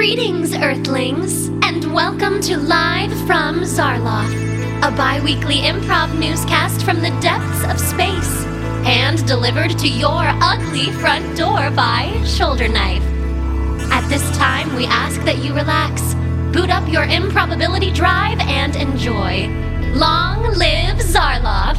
Greetings, Earthlings, and welcome to Live from Zarloth, a bi-weekly improv newscast from the depths of space, and delivered to your ugly front door by Shoulder Knife. At this time, we ask that you relax, boot up your improbability drive, and enjoy. Long live Zarloth!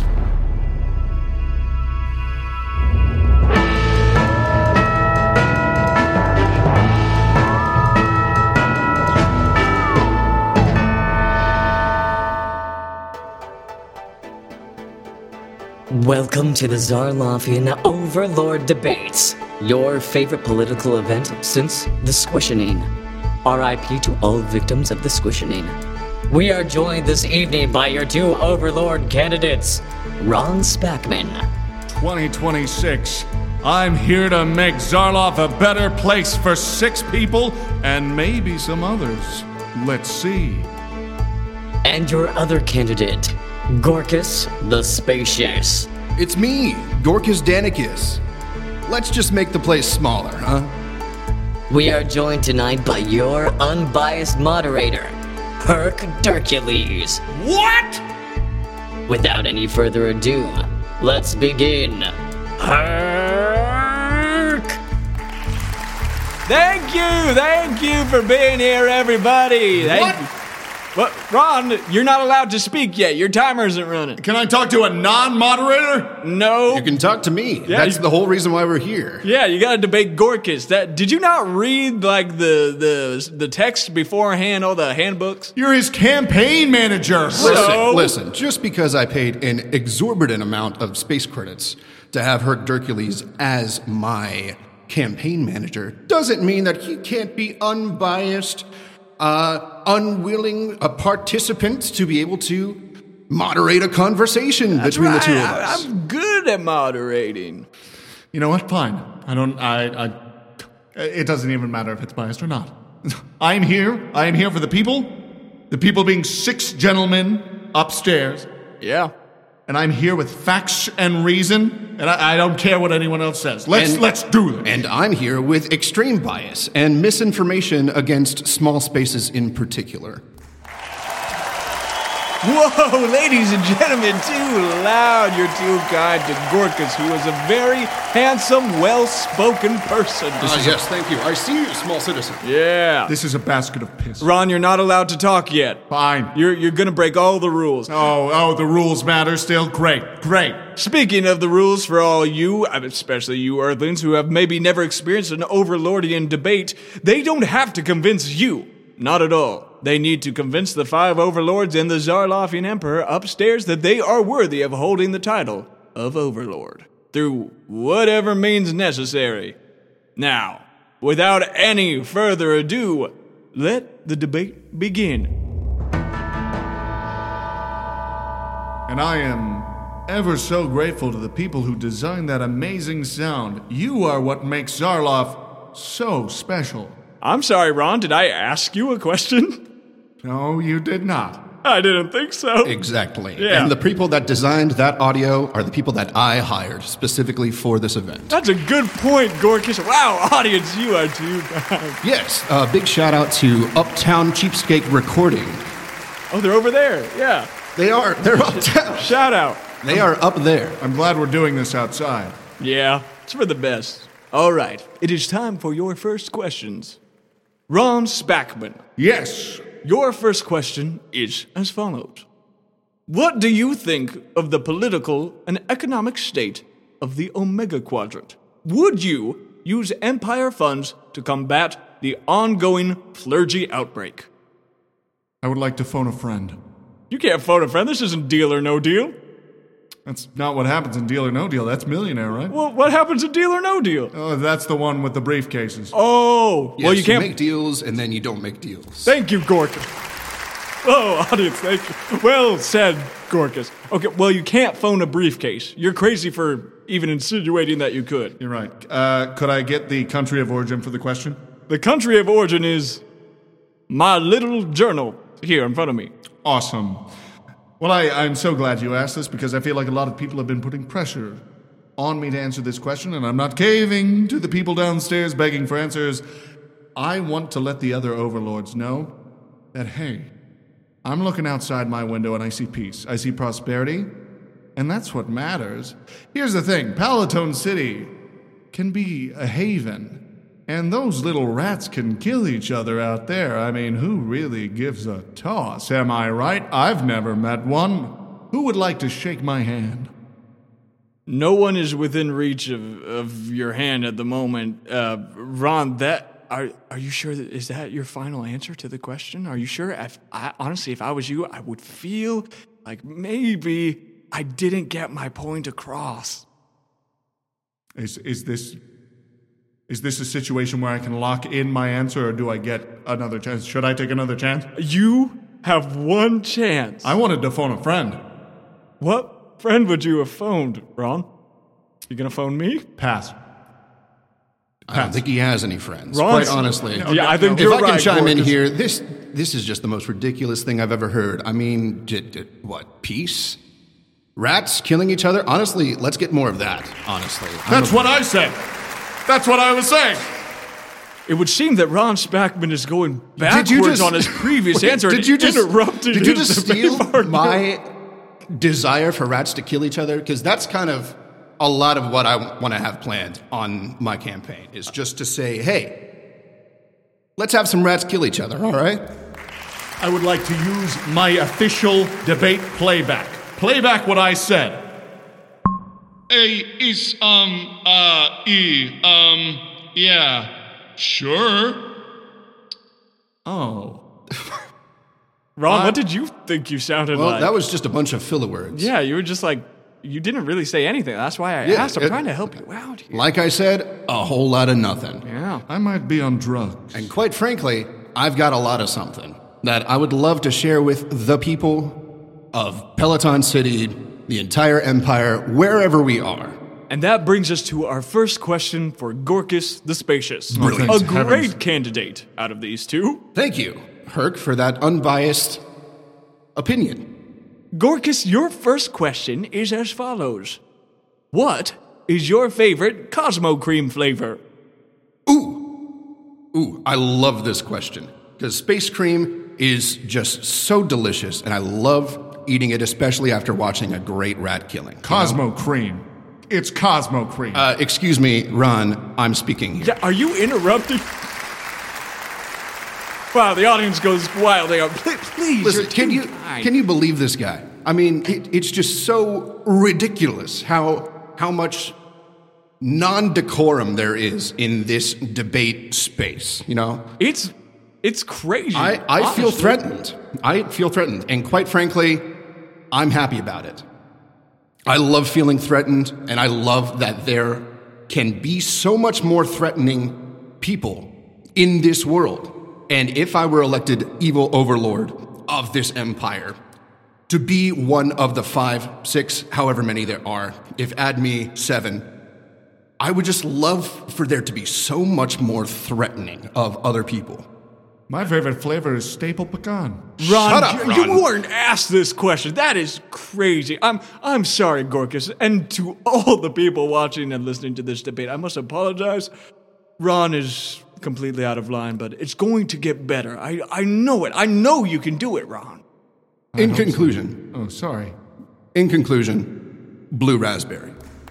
Welcome to the Zarlothian Overlord Debates, your favorite political event since the Squishanine. RIP to all victims of the Squishanine. We are joined this evening by your two Overlord candidates, Ron Spackman. 2026. I'm here to make Zarloth a better place for 6 people and maybe some others. Let's see. And your other candidate, Gorkus the Spacious. It's me, Gorkus Danicus. Let's just make the place smaller, huh? We are joined tonight by your unbiased moderator, Herc Hercules. What? Without any further ado, let's begin. Herc! Thank you for being here, everybody. What? What? Ron, you're not allowed to speak yet. Your timer isn't running. Can I talk to a non-moderator? No. You can talk to me. Yeah, That's the whole reason why we're here. Yeah, you gotta debate Gorkus. Did you not read like the text beforehand, all the handbooks? You're his campaign manager. Listen, just because I paid an exorbitant amount of space credits to have Herc Hercules as my campaign manager doesn't mean that he can't be unbiased, unwilling participant to be able to moderate a conversation between the two of us. I'm good at moderating. You know what? Fine. It doesn't even matter if it's biased or not. I am here for the people. The people being 6 gentlemen upstairs. Yeah. And I'm here with facts and reason, and I don't care what anyone else says. Let's do this. And I'm here with extreme bias and misinformation against small spaces in particular. Whoa, ladies and gentlemen, too loud. You're too kind to Gorkus, who is a very handsome, well-spoken person. Yes, thank you. I see you, small citizen. Yeah. This is a basket of piss. Ron, you're not allowed to talk yet. Fine. You're gonna break all the rules. Oh, the rules matter still? Great. Speaking of the rules for all you, especially you Earthlings, who have maybe never experienced an Overlordian debate, they don't have to convince you. Not at all. They need to convince the 5 overlords and the Zarlothian Emperor upstairs that they are worthy of holding the title of Overlord, through whatever means necessary. Now, without any further ado, let the debate begin. And I am ever so grateful to the people who designed that amazing sound. You are what makes Zarloth so special. I'm sorry, Ron, did I ask you a question? No, you did not. I didn't think so. Exactly. Yeah. And the people that designed that audio are the people that I hired specifically for this event. That's a good point, Gorkus. Wow, audience, you are too kind. Yes, big shout out to Uptown Cheapskate Recording. Oh, they're over there. Yeah. They're uptown. Shout out. They are up there. I'm glad we're doing this outside. Yeah, it's for the best. All right, it is time for your first questions. Ron Spackman. Yes. Your first question is as follows. What do you think of the political and economic state of the Omega Quadrant? Would you use Empire funds to combat the ongoing Flurgy outbreak? I would like to phone a friend. You can't phone a friend. This isn't Deal or No Deal. That's not what happens in Deal or No Deal. That's Millionaire, right? Well, what happens in Deal or No Deal? Oh, that's the one with the briefcases. Oh, Yes, well, you can't make deals and then you don't make deals. Thank you, Gorkus. Oh, audience, thank you. Well said, Gorkus. Okay, well, you can't phone a briefcase. You're crazy for even insinuating that you could. You're right. Could I get the country of origin for the question? The country of origin is my little journal here in front of me. Awesome. Well, I'm so glad you asked this because I feel like a lot of people have been putting pressure on me to answer this question, and I'm not caving to the people downstairs begging for answers. I want to let the other overlords know that, hey, I'm looking outside my window and I see peace. I see prosperity, and that's what matters. Here's the thing, Palatone City can be a haven. And those little rats can kill each other out there. I mean, who really gives a toss? Am I right? I've never met one. Who would like to shake my hand? No one is within reach of your hand at the moment. Ron, are you sure is that your final answer to the question? Are you sure? Honestly, if I was you, I would feel like maybe I didn't get my point across. Is this a situation where I can lock in my answer, or do I get another chance? Should I take another chance? You have one chance. I wanted to phone a friend. What friend would you have phoned, Ron? You gonna phone me? Pass. I don't think he has any friends, Ron's- quite honestly. Yeah, I think If you're I can right, chime in Gorkus. here, this is just the most ridiculous thing I've ever heard. I mean, what, peace? Rats killing each other? Honestly, let's get more of that, honestly. That's what I said. That's what I was saying. It would seem that Ron Spackman is going Did backwards you just- on his previous Wait, answer. Did you just interrupted Did you his just debate steal partner. my desire for rats to kill each other? Because that's kind of a lot of what I want to have planned on my campaign, is just to say, hey, let's have some rats kill each other, all right? I would like to use my official debate playback. Playback what I said. Yeah, sure. Oh. Ron, what did you think you sounded Well, like? that was just a bunch of filler words. Yeah, you were just like, you didn't really say anything. That's why I Yeah, asked. I'm trying to help you out here. Like I said, a whole lot of nothing. Yeah. I might be on drugs. And quite frankly, I've got a lot of something that I would love to share with the people of Peloton City, the entire empire, wherever we are. And that brings us to our first question for Gorkus the Spacious. Brilliant. A Thanks, great heavens. candidate out of these two. Thank you, Herc, for that unbiased opinion. Gorkus, your first question is as follows. What is your favorite Cosmo Cream flavor? Ooh, I love this question, because space cream is just so delicious, and I love eating it, especially after watching a great rat killing. Cosmo Cream. It's Cosmo Cream. Excuse me, Ron, I'm speaking here. Yeah, are you interrupting? Wow, the audience goes wild. They go, please, Listen, you're can too you kind." can you believe this guy? I mean, it's just so ridiculous how much non-decorum there is in this debate space, you know? It's crazy. I feel honestly. threatened. I feel threatened. And quite frankly, I'm happy about it. I love feeling threatened, and I love that there can be so much more threatening people in this world. And if I were elected evil overlord of this empire, to be one of the 5, 6, however many there are, if add me 7, I would just love for there to be so much more threatening of other people. My favorite flavor is staple pecan. Ron, Shut up, Ron. you weren't asked this question. That is crazy. I'm sorry, Gorkus, and to all the people watching and listening to this debate, I must apologize. Ron is completely out of line, but it's going to get better. I know it. I know you can do it, Ron. In conclusion, Oh, sorry. blue raspberry.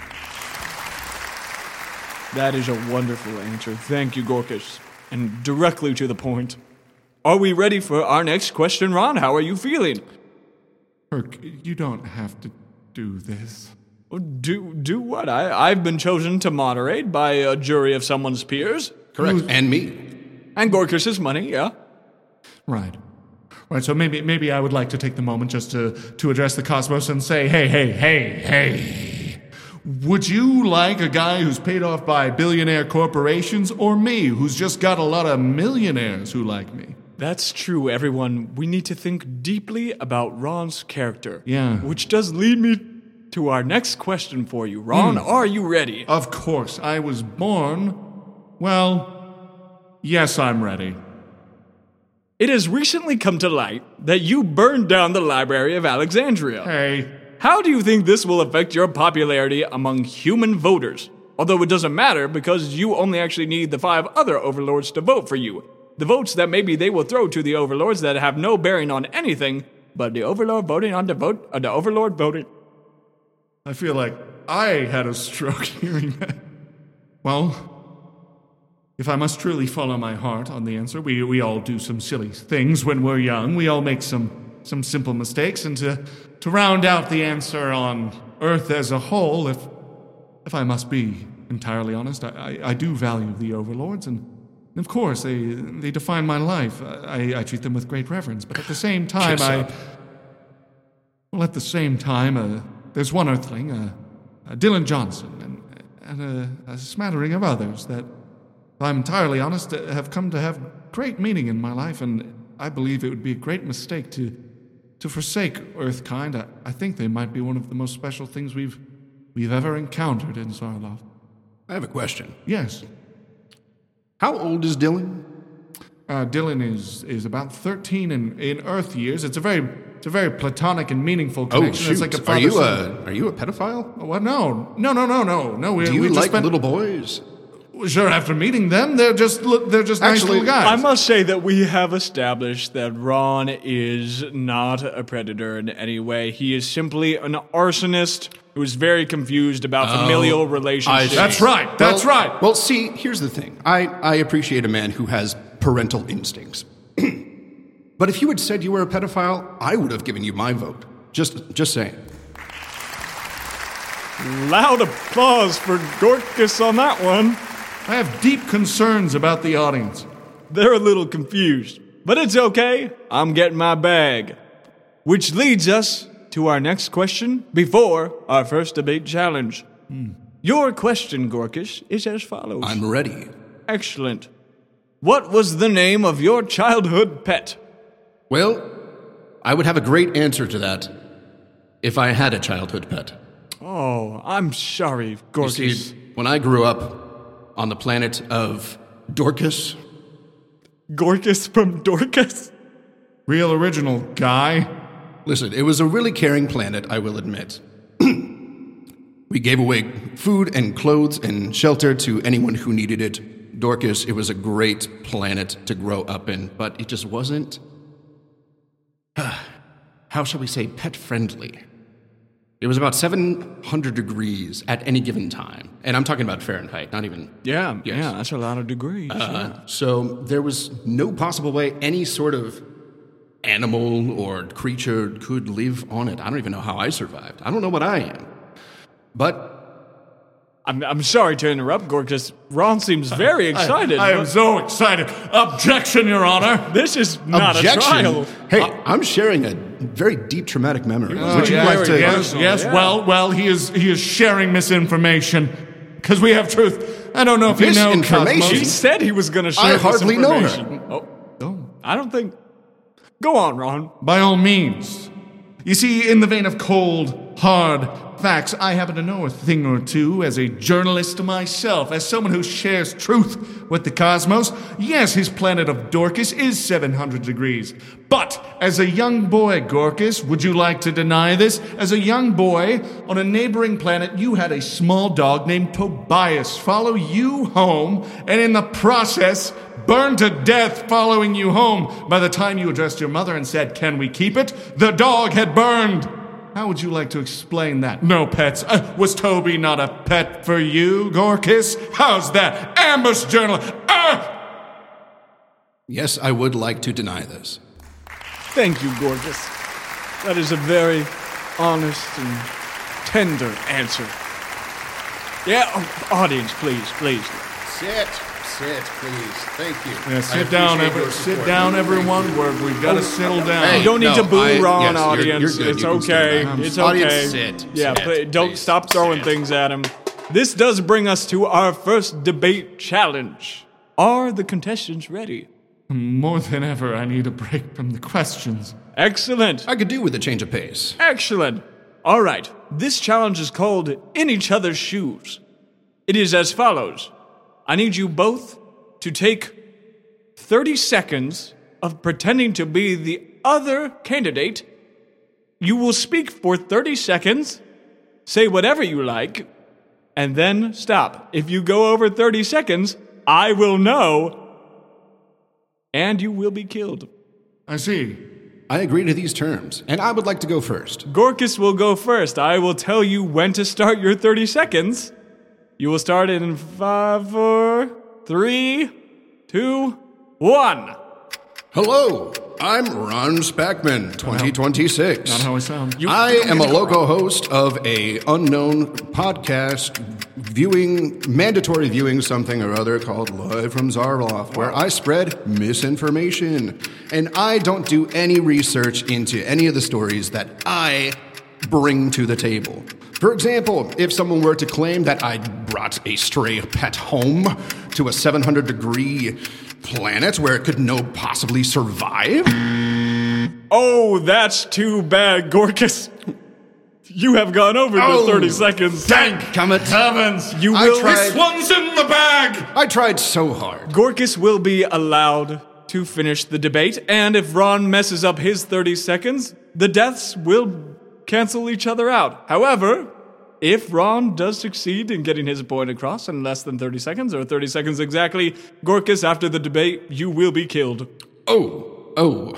That is a wonderful answer. Thank you, Gorkus. And directly to the point. Are we ready for our next question, Ron? How are you feeling? Herc, you don't have to do this. Do what? I've been chosen to moderate by a jury of someone's peers. Correct. And me. And Gorkus's money, yeah. Right. Right, so maybe I would like to take the moment just to address the cosmos and say, hey. Would you like a guy who's paid off by billionaire corporations, or me, who's just got a lot of millionaires who like me? That's true, everyone. We need to think deeply about Ron's character. Yeah. Which does lead me to our next question for you. Ron, are you ready? Of course, I was born... Well, yes, I'm ready. It has recently come to light that you burned down the Library of Alexandria. Hey, How do you think this will affect your popularity among human voters? Although it doesn't matter because you only actually need the 5 other overlords to vote for you. The votes that maybe they will throw to the overlords that have no bearing on anything, but the overlord voting on the overlord voting. I feel like I had a stroke hearing that. Well, if I must truly follow my heart on the answer, we all do some silly things when we're young. We all make some simple mistakes. And to round out the answer on Earth as a whole, if I must be entirely honest, I do value the overlords, and of course they define my life. I treat them with great reverence, but at the same time, there's one Earthling, Dylan Johnson, and a smattering of others that, if I'm entirely honest, have come to have great meaning in my life, and I believe it would be a great mistake to forsake Earthkind. I think they might be one of the most special things we've ever encountered in Zarloth. I have a question. Yes. How old is Dylan? Dylan is about 13 in Earth years. It's a very platonic and meaningful connection. Oh, shoot. It's like a father-son. Are you a pedophile? Well, no. Do you like little boys? Sure, after meeting them, they're just nice little guys. I must say that we have established that Ron is not a predator in any way. He is simply an arsonist who is very confused about familial relationships. That's right. That's right. Well, see, here's the thing. I appreciate a man who has parental instincts. But if you had said you were a pedophile, I would have given you my vote. Just saying. Loud applause for Gorkus on that one. I have deep concerns about the audience. They're a little confused, but it's okay. I'm getting my bag. Which leads us to our next question before our first debate challenge. Your question, Gorkus, is as follows. I'm ready. Excellent. What was the name of your childhood pet? Well, I would have a great answer to that if I had a childhood pet. Oh, I'm sorry, Gorkus. You see, when I grew up on the planet of Dorcas. Gorkus from Dorcas? Real original guy. Listen, it was a really caring planet, I will admit. We gave away food and clothes and shelter to anyone who needed it. Dorcas, it was a great planet to grow up in, but it just wasn't, how shall we say, pet-friendly. It was about 700 degrees at any given time. And I'm talking about Fahrenheit, not even... Yeah, that's a lot of degrees. So there was no possible way any sort of animal or creature could live on it. I don't even know how I survived. I don't know what I am. But... I'm sorry to interrupt, Gorkus. Ron seems very excited. I am so excited. Objection, Your Honor. This is not Objection. a trial. Hey, I'm sharing a very deep traumatic memory. Would you like to... Yes. Yeah. Well, he is sharing misinformation. Because we have truth. I don't know if you know Misinformation? Cosmos. He said he was going to share I hardly know her. Oh, I don't think... Go on, Ron. By all means. You see, in the vein of cold, hard facts, I happen to know a thing or two as a journalist myself, as someone who shares truth with the cosmos. Yes, his planet of Dorcas is 700 degrees. But as a young boy, Gorkus, would you like to deny this? As a young boy, on a neighboring planet, you had a small dog named Tobias follow you home, and in the process, burn to death following you home. By the time you addressed your mother and said, "Can we keep it?" the dog had burned. How would you like to explain that? No pets. Was Toby not a pet for you, Gorkus? How's that? Ambush journal. Yes, I would like to deny this. Thank you, Gorkus. That is a very honest and tender answer. Yeah, audience, please. Sit, please. Thank you. Yeah, sit down, everyone. We've got to settle down. Hey, You don't need to boo Ron, yes, audience. you're good. It's You can stay okay. back. It's Audience, okay. sit. Yeah, Sit, don't please. stop throwing Sit. things at him. This does bring us to our first debate challenge. Are the contestants ready? More than ever, I need a break from the questions. Excellent. I could do with a change of pace. Excellent. All right. This challenge is called In Each Other's Shoes. It is as follows. I need you both to take 30 seconds of pretending to be the other candidate. You will speak for 30 seconds, say whatever you like, and then stop. If you go over 30 seconds, I will know, and you will be killed. I see. I agree to these terms, and I would like to go first. Gorkus will go first. I will tell you when to start your 30 seconds. You will start in 5, 4, 3, 2, 1. Hello, I'm Ron Spackman, 2026. Not how I sound. I am a local host of a unknown podcast mandatory viewing something or other called Live from Zarloff, where I spread misinformation. And I don't do any research into any of the stories that I bring to the table. For example, if someone were to claim that I brought a stray pet home to a 700-degree planet where it could no possibly survive? Oh, that's too bad, Gorkus. You have gone over the 30 seconds. Thank heavens! You will. This one's in the bag! I tried so hard. Gorkus will be allowed to finish the debate, and if Ron messes up his 30 seconds, the deaths will cancel each other out. However, if Ron does succeed in getting his point across in less than 30 seconds, or 30 seconds exactly, Gorkus, after the debate, you will be killed. Oh.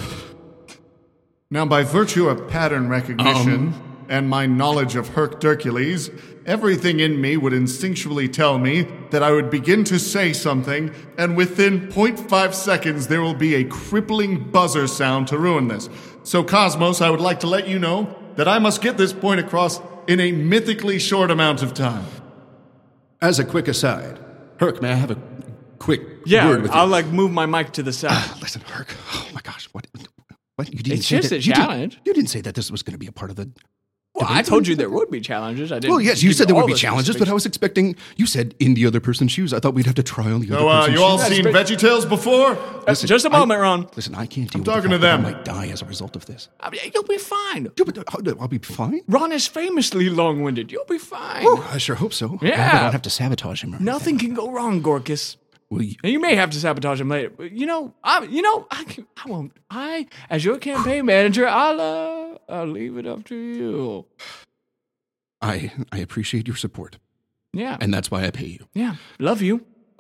Now, by virtue of pattern recognition and my knowledge of Hercules, everything in me would instinctually tell me that I would begin to say something, and within 0.5 seconds there will be a crippling buzzer sound to ruin this. So, Cosmos, I would like to let you know that I must get this point across in a mythically short amount of time. As a quick aside, Herc, may I have a quick word with you? I'll move my mic to the side. Listen, Herc. Oh my gosh, what? You didn't It's say just that, a challenge. You didn't say that this was going to be a part of the. Well, I told you there would be challenges. I didn't. Well, yes, you give said there all would be the challenges, but I was expecting. You said in the other person's shoes. I thought we'd have to try on the other person's You all shoes. seen VeggieTales before? Listen, just a moment, Ron. Listen, I can't deal with talking the to fact them. that I might die as a result of this. I mean, you'll be fine. Yeah, but I'll be fine. Ron is famously long-winded. You'll be fine. Oh, I sure hope so. Yeah. I don't have to sabotage him. Or Nothing can go wrong, Gorkus. Well, Now, you may have to sabotage him later, but I won't. As your campaign manager, I'll leave it up to you. I appreciate your support, Yeah, and that's why I pay you. yeah, love you.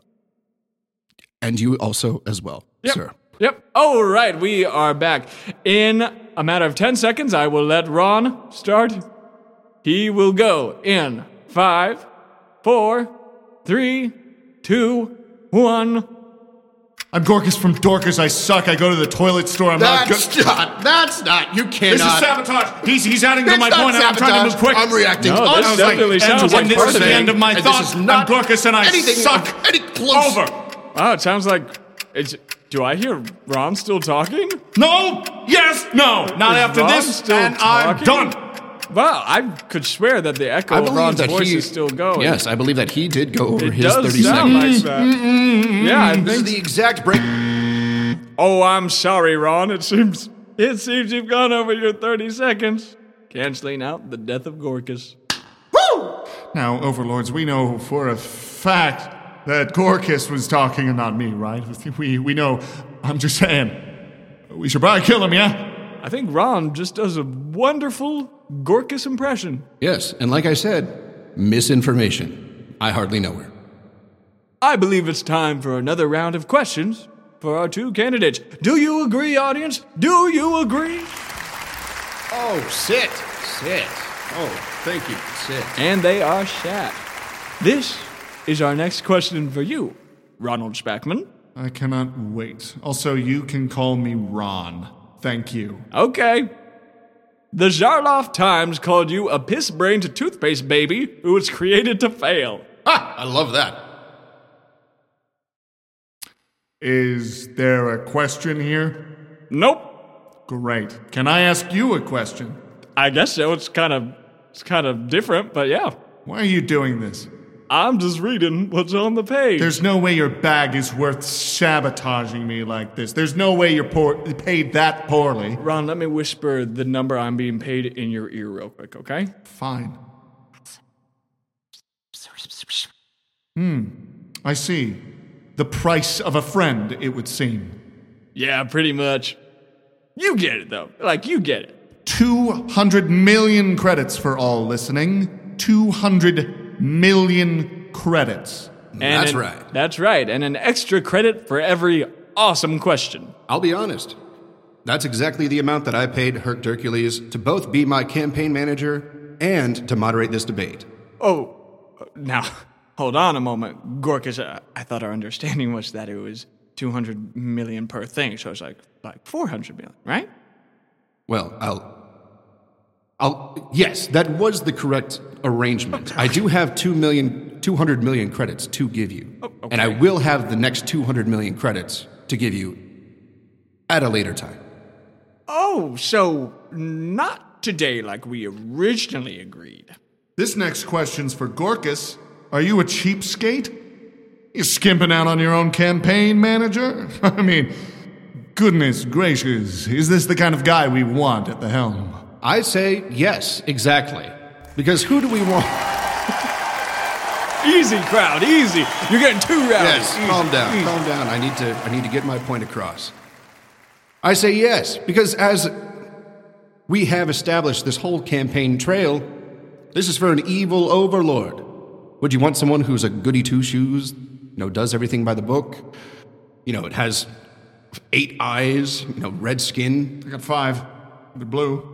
And you also as well, sir. Yep. All right, we are back. In a matter of 10 seconds, I will let Ron start. He will go in 5, 4, 3, 2, 1. I'm Gorkus from Dorcas. I suck. I go to the toilet store. I'm not good. That's not. You cannot. This is sabotage. He's adding to It's my not point, and I'm trying to move sabotage. quick. I'm reacting. No, this I was definitely sounds and like this part is of the it. end of my And thought. this is not I'm Gorkus, and I anything suck. any close. Over. Oh, it sounds like do I hear Ron still talking? No. Yes. No. Not Is after Ron this. still And I'm talking? done. Well, I could swear that the echo I of believe Ron's that voice he is still going. Yes, I believe that he did go over it his does 30 sound seconds. like that. Yeah, I This is think. the exact break. Oh, I'm sorry, Ron. It seems you've gone over your 30 seconds, canceling out the death of Gorkus. Now, overlords, we know for a fact that Gorkus was talking and not me, right? We know. I'm just saying. We should probably kill him, yeah? I think Ron just does a wonderful Gorkus impression. Yes, and like I said, misinformation. I hardly know her. I believe it's time for another round of questions for our two candidates. Do you agree, audience? Do you agree? Oh, sit. Oh, thank you. Sit. And they are shat. This is our next question for you, Ronald Spackman. I cannot wait. Also, you can call me Ron. Thank you. Okay. The Zarloff Times called you a piss-brained toothpaste baby who was created to fail. Ha! I love that. Is there a question here? Nope. Great. Can I ask you a question? I guess so. It's kind of different, but yeah. Why are you doing this? I'm just reading what's on the page. There's no way your bag is worth sabotaging me like this. There's no way you're paid that poorly. Ron, let me whisper the number I'm being paid in your ear real quick, okay? Fine. I see. The price of a friend, it would seem. Yeah, pretty much. You get it, though. You get it. 200 million credits for all listening. 200 million credits. That's right. That's right, and an extra credit for every awesome question. I'll be honest. That's exactly the amount that I paid Herc Hercules to both be my campaign manager and to moderate this debate. Oh, now, hold on a moment. Gorkus, I thought our understanding was that it was 200 million per thing, so it's like 400 million, right? Well, yes, that was the correct arrangement. I do have 200 million credits to give you. Oh, okay. And I will have the next 200 million credits to give you at a later time. Oh, so not today like we originally agreed. This next question's for Gorkus. Are you a cheapskate? You skimping out on your own campaign manager? I mean, goodness gracious, is this the kind of guy we want at the helm? I say yes, exactly. Because who do we want? Easy, crowd, easy. You're getting too rowdy. Yes, Easy, calm down, easy. calm down. I need to get my point across. I say yes, because as we have established this whole campaign trail, this is for an evil overlord. Would you want someone who's a goody two-shoes, does everything by the book? It has 8 eyes, red skin. I got 5. They're blue.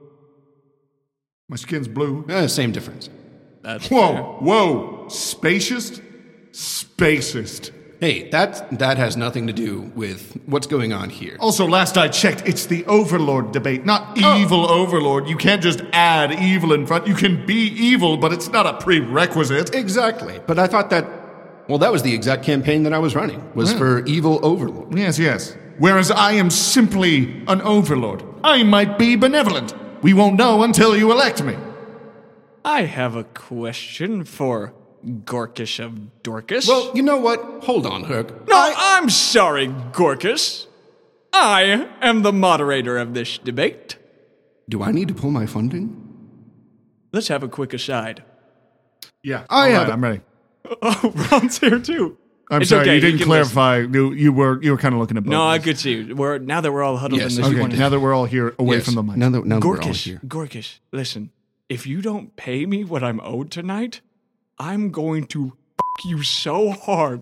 My skin's blue. Same difference. That's Whoa, fair. whoa. Spacist? Spacist. Hey, that has nothing to do with what's going on here. Also, last I checked, it's the Overlord debate, not evil Overlord. You can't just add evil in front. You can be evil, but it's not a prerequisite. Exactly. But I thought that was the exact campaign that I was running, was for evil overlord. Yes. Whereas I am simply an Overlord. I might be benevolent. We won't know until you elect me. I have a question for Gorkish of Dorcas. Well, you know what? Hold on, Herc. no, I'm sorry, Gorkus. I am the moderator of this debate. Do I need to pull my funding? Let's have a quick aside. Yeah, I have- I'm ready. Oh, Ron's here too. I'm It's sorry, okay, you didn't can clarify. You were kind of looking at both. No, of I us. could see. Now that we're all huddled Yes, in this okay, one. Now that we're all here away Yes, from the mic. Now that we're all Gorkish, here. Gorkish, listen. If you don't pay me what I'm owed tonight, I'm going to f*** you so hard.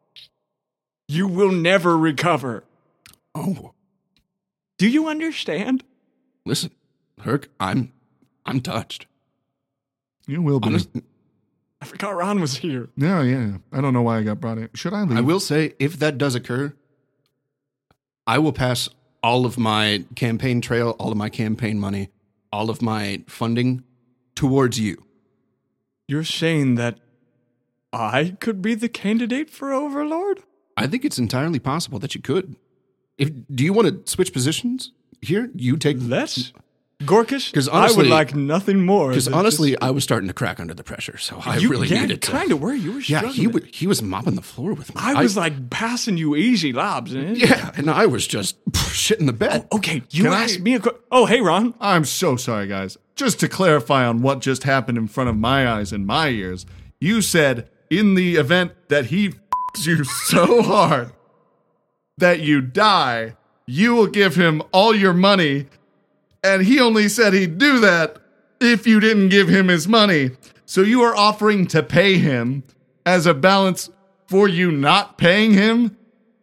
You will never recover. Oh, Do you understand? listen, Herc, I'm touched. You will be. Honest, I forgot Ron was here. Yeah. I don't know why I got brought in. Should I leave? I will say, if that does occur, I will pass all of my campaign trail, all of my campaign money, all of my funding towards you. You're saying that I could be the candidate for Overlord? I think it's entirely possible that you could. Do you want to switch positions here? You take. Let's. Gorkish, 'Cause I would honestly- like nothing more. Because than honestly, just- I was starting to crack under the pressure, so I you, really yeah, needed to. kind of were. You were Yeah, struggling. he was mopping the floor with me. I was like passing you easy lobs. And Yeah, and I was just shitting the bed. Okay, you Can asked I- me a question. Oh, hey, Ron. I'm so sorry, guys. Just to clarify on what just happened in front of my eyes and my ears, you said in the event that he f***s you so hard that you die, you will give him all your money, and he only said he'd do that if you didn't give him his money. So you are offering to pay him as a balance for you not paying him?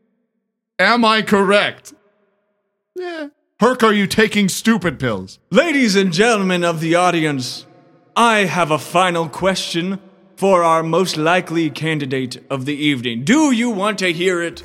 Am I correct? Yeah. Herc, are you taking stupid pills? Ladies and gentlemen of the audience, I have a final question for our most likely candidate of the evening. Do you want to hear it?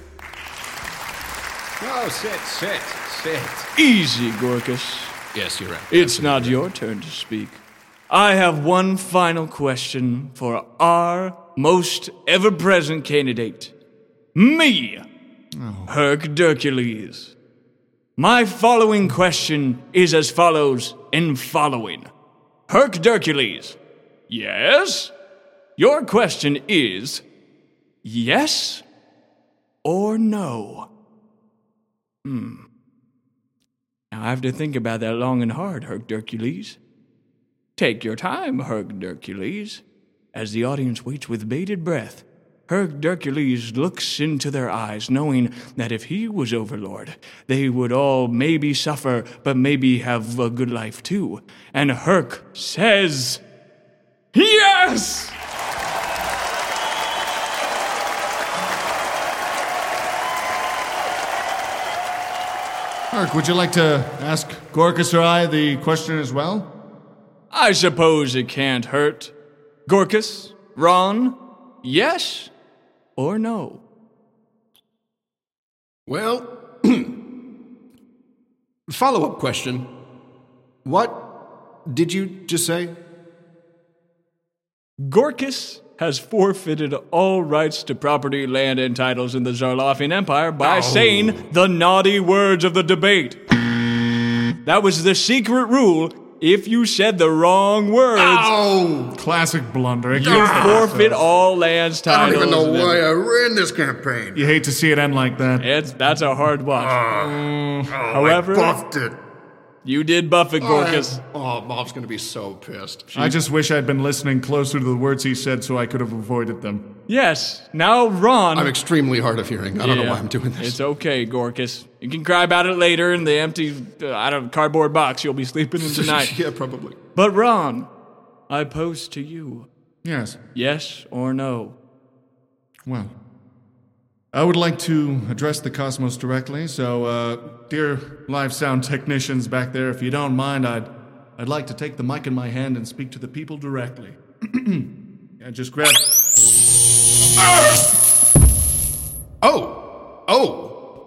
No, sit. Easy, Gorkus. Yes, you're right. It's not your turn to speak. I have one final question for our most ever-present candidate. Me, Herc Hercules. My following question is as follows in following. Herc Hercules. Yes? Your question is yes or no? Now I have to think about that long and hard, Herc Hercules. Take your time, Herc Hercules. As the audience waits with bated breath, Herc Hercules looks into their eyes, knowing that if he was Overlord, they would all maybe suffer, but maybe have a good life too. And Herc says, yes! Herc, would you like to ask Gorkus or I the question as well? I suppose it can't hurt. Gorkus, Ron, yes or no? Well, follow-up question. What did you just say? Gorkus has forfeited all rights to property, land, and titles in the Zarlofian Empire by saying the naughty words of the debate. That was the secret rule. If you said the wrong words, Classic blunder. you forfeit all lands, I titles. don't even know and why I ran this campaign. You hate to see it end like that. That's a hard watch. However, I buffed it. you did buff it, Gorkus. Oh, Mom's gonna be so pissed. I just wish I'd been listening closer to the words he said so I could have avoided them. Yes, now Ron. I'm extremely hard of hearing. I don't know why I'm doing this. It's okay, Gorkus. You can cry about it later in the empty, cardboard box you'll be sleeping in tonight. Yeah, probably. But Ron, I pose to you, Yes. yes or no? Well, I would like to address the cosmos directly, so, dear live sound technicians back there, if you don't mind, I'd like to take the mic in my hand and speak to the people directly. Yeah, just grab... Oh!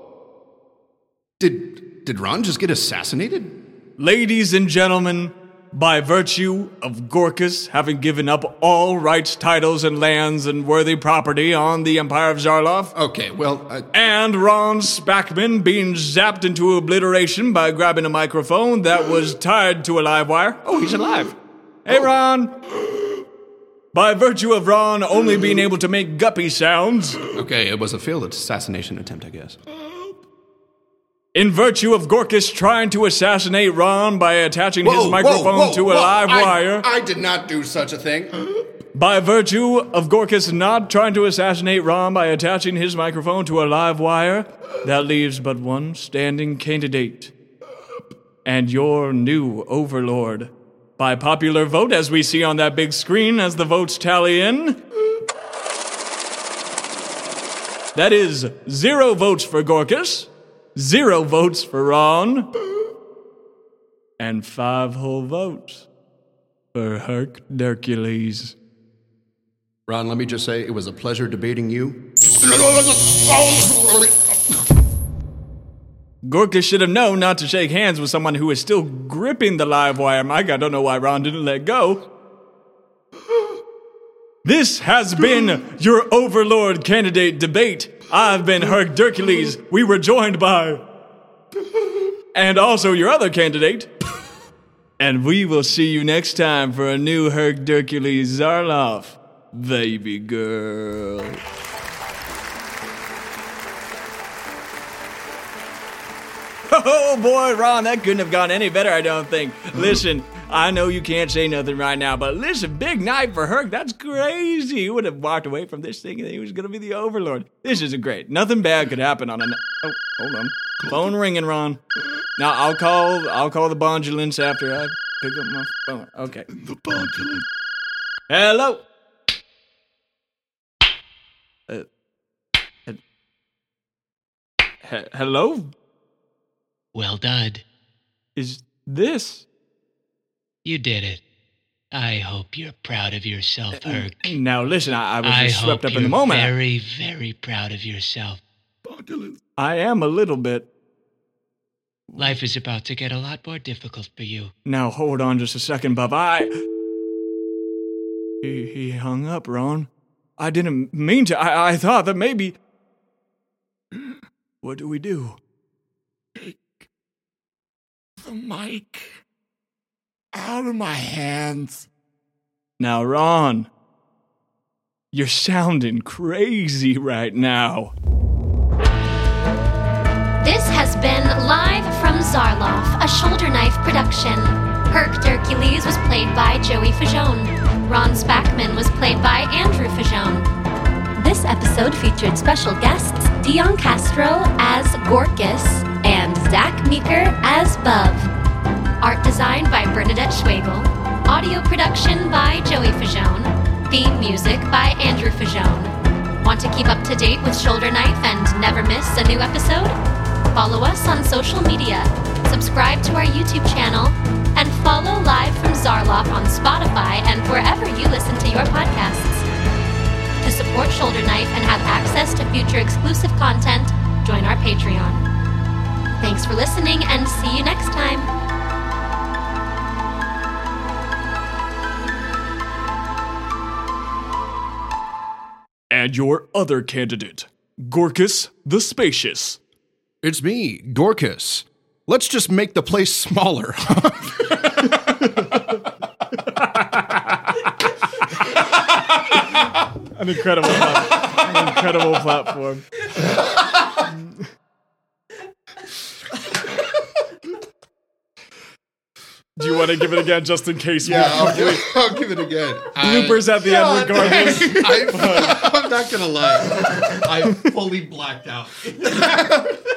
Did Ron just get assassinated? Ladies and gentlemen, by virtue of Gorkus having given up all rights, titles, and lands and worthy property on the Empire of Zarlof, Okay, well, and Ron Spackman being zapped into obliteration by grabbing a microphone that was tied to a live wire. Oh, he's alive. Hey, Ron. By virtue of Ron only being able to make guppy sounds, okay, it was a failed assassination attempt, I guess. in virtue of Gorkus trying to assassinate Ron by attaching his microphone to a live wire, I did not do such a thing. by virtue of Gorkus not trying to assassinate Ron by attaching his microphone to a live wire, that leaves but one standing candidate. And your new overlord. By popular vote, as we see on that big screen as the votes tally in. That is 0 votes for Gorkus, 0 votes for Ron, and 5 whole votes for Hercules. Ron, let me just say, it was a pleasure debating you. Gorkus should have known not to shake hands with someone who is still gripping the live wire. Mike, I don't know why Ron didn't let go. This has been your Overlord candidate debate. I've been Hercules. We were joined by... and also your other candidate. And we will see you next time for a new Hercules Zarlof, baby girl. Oh boy, Ron, that couldn't have gone any better, I don't think. Listen, I know you can't say nothing right now, but listen, big night for Herc. That's crazy. He would have walked away from this thing and he was going to be the Overlord. This isn't great. Nothing bad could happen on a... Oh, hold on. Phone ringing, Ron. Now, I'll call the Bondulance after I pick up my phone. Okay. The Bondulance. Hello? Hello? Well done. Is this... You did it. I hope you're proud of yourself, Herc. Now, listen, I was I just swept hope up in the you're moment. very, very proud of yourself. I am a little bit. Life is about to get a lot more difficult for you. Now, hold on just a second, Bub. He hung up, Ron. I didn't mean to. I thought that maybe... What do we do? Take the mic out of my hands. Now, Ron, you're sounding crazy right now. This has been Live from Zarlof, a Shoulder Knife production. Hercules was played by Joey Fajone. Ron Spackman was played by Andrew Fajone. This episode featured special guests Dion Castro as Gorkus and Zach Meeker as Bub. Art design by Bernadette Schwegel. Audio production by Joey Fajone. Theme music by Andrew Fajone. Want to keep up to date with Shoulder Knife and never miss a new episode? Follow us on social media, subscribe to our YouTube channel, and follow Live from Zarloff on Spotify and wherever you listen to your podcasts. To support Shoulder Knife and have access to future exclusive content, join our Patreon. Thanks for listening, and see you next time. And your other candidate, Gorkus the Spacious. It's me, Gorkus. Let's just make the place smaller. An incredible platform. Do you want to give it again just in case? Yeah, I'll give it again. Bloopers at the end regardless. I'm not going to lie. I fully blacked out.